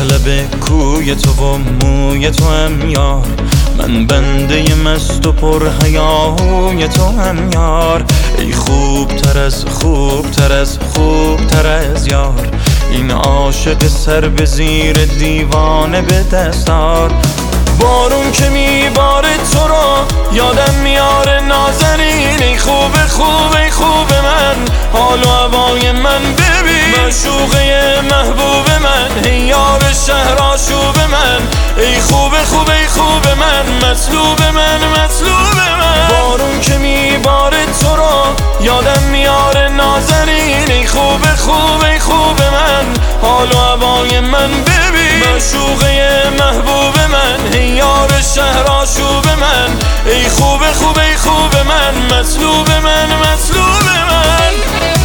لب کوی تو و موی تو هم یار، من بنده مست و پر حیاهوی تو هم یار. ای خوبتر از خوبتر از خوبتر از یار، این عاشق سر به زیر دیوانه به دستار. بارون که میباره تو رو یادم میاره نازنین، ای خوب خوب ای خوب من، حال و هوای من ببین، معشوقه محبوب من، ای یار شهر آشوب من، ای خوب خوب ای خوب من، مطلوب من مطلوب من. بارون که میباره تو رو یادم میاره نازنین، ای خوب خوب ای خوب من، حال و هوای من ببین، معشوقه محبوب من، ای یار شهر آشوب من، ای خوب خوب ای خوب من، مطلوب من مطلوب من.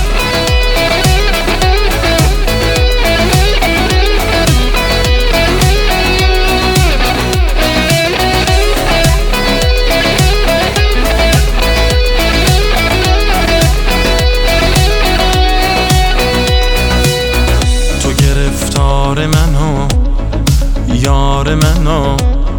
تو گرفتار منو یار منو،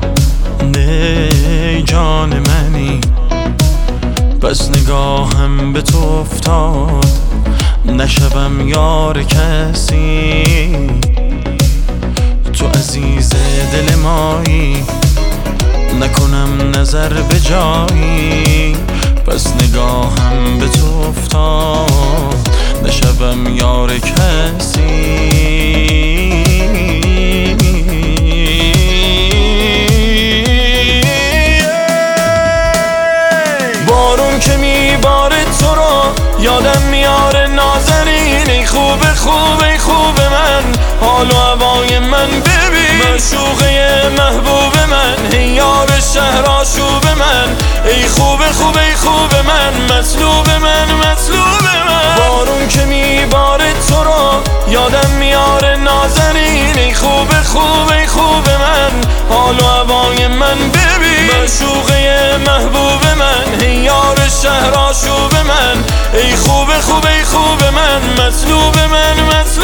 نه جان منی، بس نگاهم به تو افتاد نشوم یار کسی. تو عزیز دل مایی، نکنم نظر به جایی، بس نگاهم به تو افتاد نشوم یار کسی. بارون که میباره تو رو یادم میاره نازنین، ای خوب خوب ای خوب من، حال و هوای من ببین، معشوقه محبوب من، ای یار شهر آشوب من، ای خوب خوب ای خوب من، مطلوب من مطلوب من. بارون که میباره تو رو یادم میاره نازنین، ای خوب خوب ای خوب من، حال و هوای من ببین، معشوقه محبوب من، ای یار شهر آشوب من، ای خوب خوب ای خوب من، مطلوب من مطلوب